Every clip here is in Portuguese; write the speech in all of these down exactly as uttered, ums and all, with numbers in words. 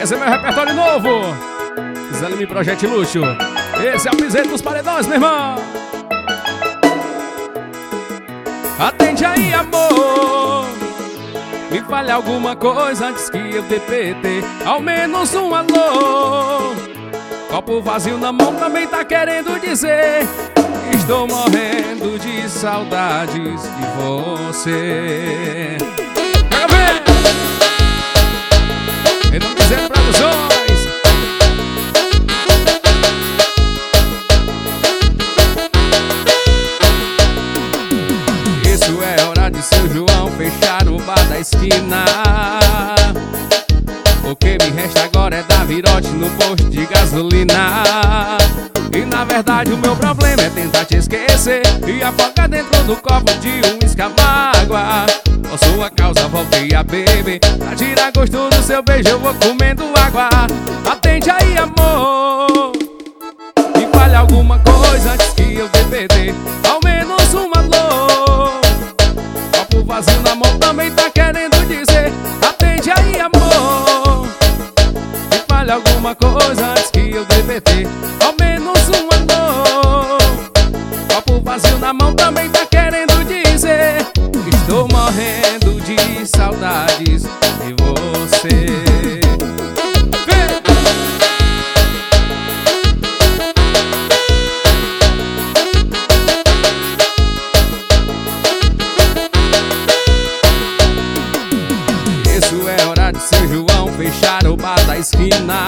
Esse é meu repertório novo. Desanime Projete Luxo. Esse é o piseiro dos paredões, meu irmão. Atende aí, amor. Me fale alguma coisa antes que eu dê P T. Ao menos um alô. Copo vazio na mão também tá querendo dizer: estou morrendo de saudades de você. Quero ver! Em nome de Zé Produções. Isso é hora de seu João fechar o bar da esquina. O que me resta agora é dar virote no posto de gasolina. E na verdade o meu problema é tentar te esquecer e afogar dentro do copo de um uísque amargo. Por sua causa voltei a beber. Pra tirar gosto do seu beijo eu vou comendo água. Atende aí, amor. Me fale alguma coisa antes que eu dê P T. Ao menos um alô. Copo vazio na mão também tá querendo dizer: atende aí, amor. Me fale alguma coisa antes que eu dê P T. Ao menos um alô. Copo vazio na mão também tá querendo dizer: estou morrendo de saudades de você. Isso é hora de seu João fechar o bar da esquina.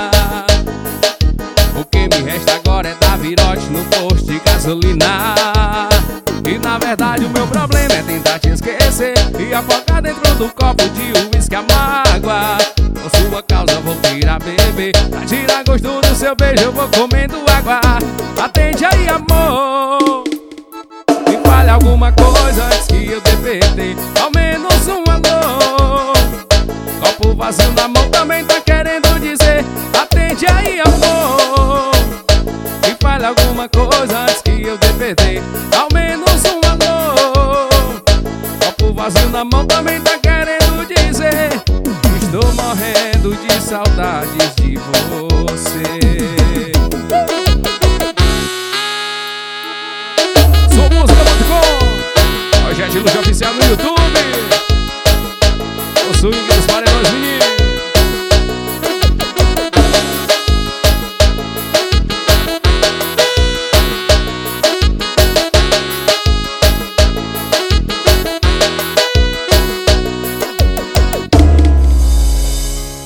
O que me resta agora é dar virote no posto de gasolina. E na verdade o meu problema é tentar te esquecer e afogar dentro do copo de um uísque amargo. Por sua causa voltei a beber. Pra tirar gosto do seu beijo eu vou comendo água. Atende aí, amor. Me fale alguma coisa antes que eu dê P T. Ao menos um alô. Copo vazio na mão também tá querendo dizer: atende aí, amor. Me fale alguma coisa antes que eu dê P T. Ao menos um alô. Copo vazio na mão também tá querendo dizer: estou morrendo de saudades de você. Sou música ponto com. Projete Luxo Oficial no YouTube. O swing dos paredões, meninos.